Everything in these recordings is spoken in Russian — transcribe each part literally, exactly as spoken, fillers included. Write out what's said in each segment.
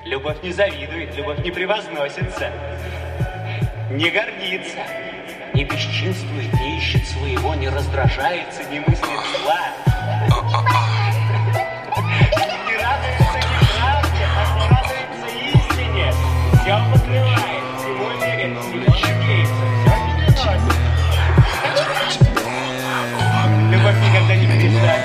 Любовь не завидует, любовь не превозносится, не гордится, не бесчинствует, не ищет своего, не раздражается, не мыслит зла. Не радуется неправде, а радуется истине. Все покрывает, всему верит, всему чудеется, все переносит. Любовь никогда не перестает.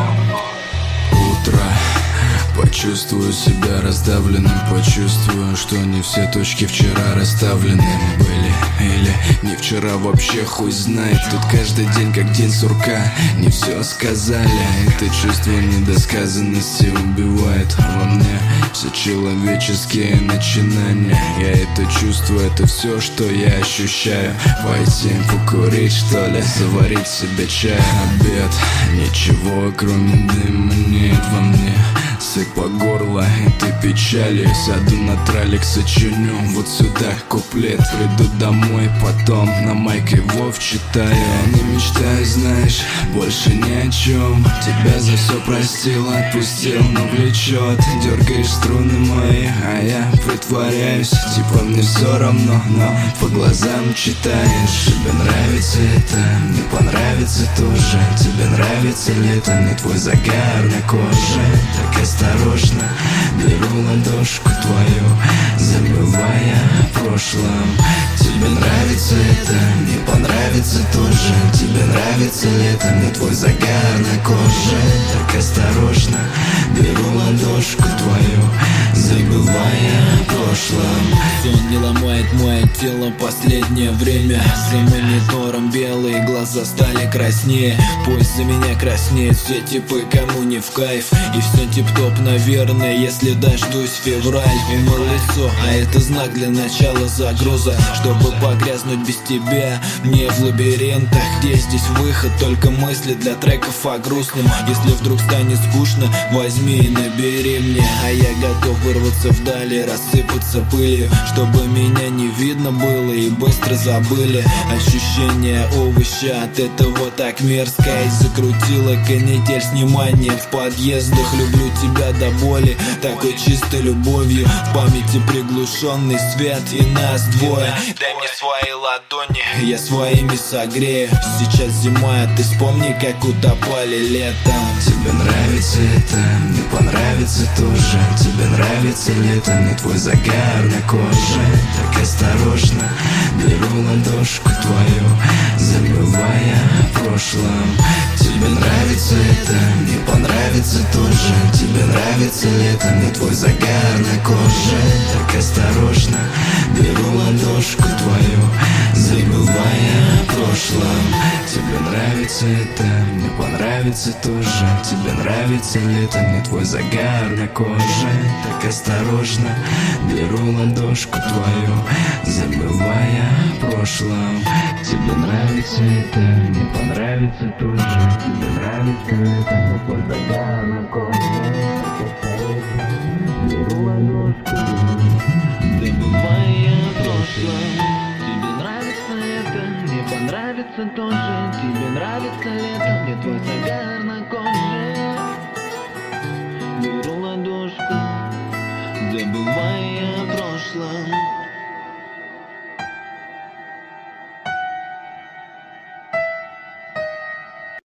Почувствую себя раздавленным, почувствую, что не все точки вчера расставлены были. Или не вчера, вообще хуй знает. Тут каждый день как день сурка, не все сказали. Это чувство недосказанности убивает во мне все человеческие начинания. Я это чувствую, это все, что я ощущаю. Пойти покурить, что ли, заварить себе чай. Обед, ничего кроме дыма нет во мне. Сык по горло этой печали. Сяду на тралик, сочиню вот сюда куплет. Приду домой, потом на майк его вчитаю. Не мечтаю, знаешь, больше ни о чем. Тебя за все простил, отпустил, но влечет. Дергаешь струны мои, а я притворяюсь, типа мне все равно, но по глазам читаешь. Тебе нравится это, мне понравится тоже. Тебе нравится лето, мне твой загар на коже. Так осторожно беру ладошку твою, забывая о прошлом. Тебе нравится это, мне понравится тоже. Тебе нравится лето, мне твой загар на коже. Так осторожно беру ладошку твою, забывая о прошлом. Сон не ломает мое тело последнее время. За монитором белые глаза стали краснее. Пусть за меня краснеют все типы, кому не в кайф. И все тип-топ, наверное, если дождусь февраль. Умыло лицо, а это знак для начала загруза. Чтобы погрязнуть без тебя, не в лабиринтах. Где здесь выход, только мысли для треков о грустном. Если вдруг станет скучно, возьми и набери мне. А я готов вырваться вдали, рассыпаться пылью, чтобы меня не видно было и быстро забыли. Ощущение овоща от этого так мерзко. И закрутила канитель с вниманием в подъездах. Люблю тебя до боли, такой чистой любовью. В памяти приглушенный свет и нас двое. Дай мне свои ладони, я своими согрею. Сейчас зима, а ты вспомни, как утопали летом. Тебе нравится это, мне понравится тоже. Тебе нравится лето, мне твой загар на коже. Так осторожно беру ладошку твою, забывая о прошлом. Тебе нравится это, мне понравится тоже. Тебе нравится лето, мне твой загар на коже. Так осторожно беру ладошку твою, забывая о прошлом. Тебе нравится это, мне понравится тоже. Тебе нравится лето, мне твой загар на коже. Так осторожно беру ладошку твою, забывая о прошлом. Тебе нравится это, мне понравится тоже. Тебе нравится лето, мне твой загар